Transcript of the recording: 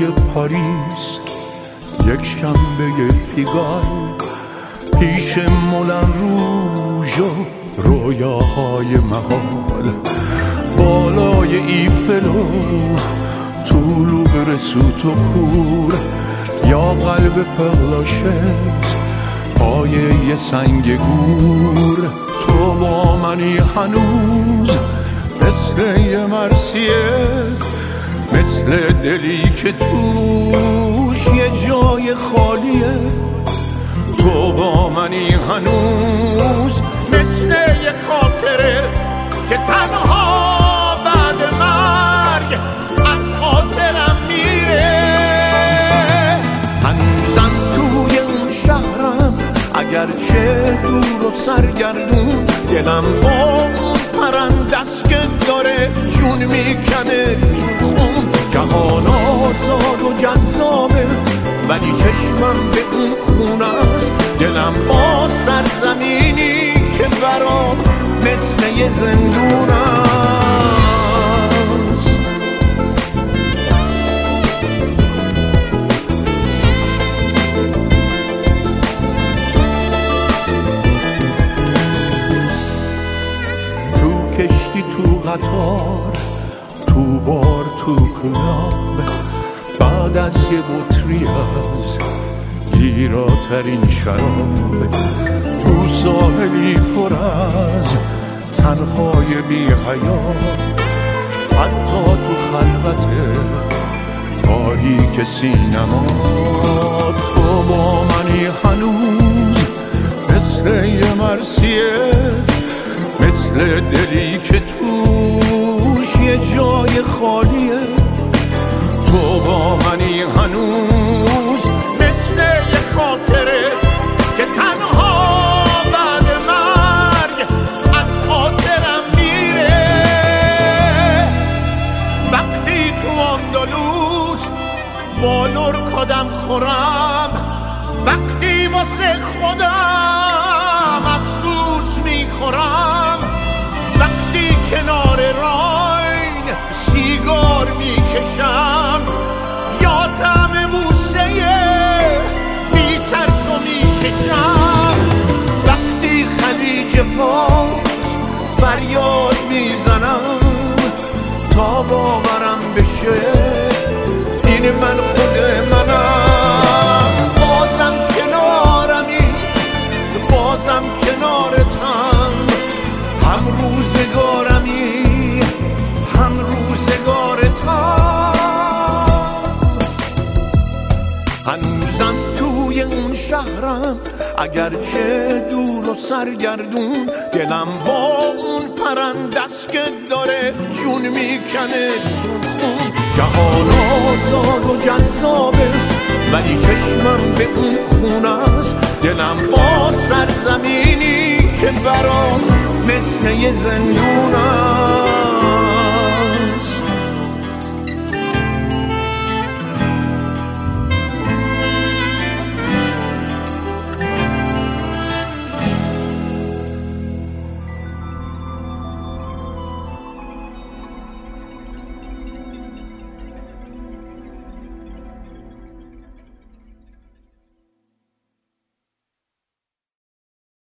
کوچه‌های پاریس، یک شنبه پیگال، پیش مولن روژ و رویاهای محال، بالای ایفل و طلوع رسوت و کور، یا قلب پرلاشت پای یه سنگ گور. تو با منی هنوز مثل یه مرثیه، مثل دلی که توش یه جای خالیه. تو با منی هنوز مثل یه خاطره که تنها بعد مرگ از خاطرم میره. هنوزم توی اون شهرم اگرچه دور و سرگردون، دلم با اون پرندست که داره جون میکنه تو خون. جهان آزاد و جذابه ولی چشمم به اون خونه است. دلم با سرزمینی که برام مثل یه زندون است. تو کشتی، تو قطار، تو بار، تو کلاب، بعد از یه بطری از گیراترین شراب، تو ساحلی پر از تنهای بی حیات، حتی تو خلوت تاریک سینما. تو با منی هنوز مثل یه مرثیه، مثل دلی که توش یه جای خالیه. تو با منی هنوز مثل یه خاطره که تنها بعد مرگ از خاطرم میره. وقتی تو اندلس با لرکادم خورم، وقتی واسه خودم افسوس میخورم، وقتی کنار راین سیگار میکشم، یا طعم بوسه بی ترس و میچشم، وقتی خلیج فارس فریاد میزنم تا باورم بشه این من خود منم. بازم کنارمی، بازم کنارتم، هم روزگارمی، هم روزگارتم. هنوزم توی اون شهرم اگرچه دور و سرگردون، دلم با اون پرندست که داره جون میکنه تو خون. جهان آزاد و جذابه ولی چشمم به اون خونه است. دلم با سرزمینی که برام مثل یه زندون است.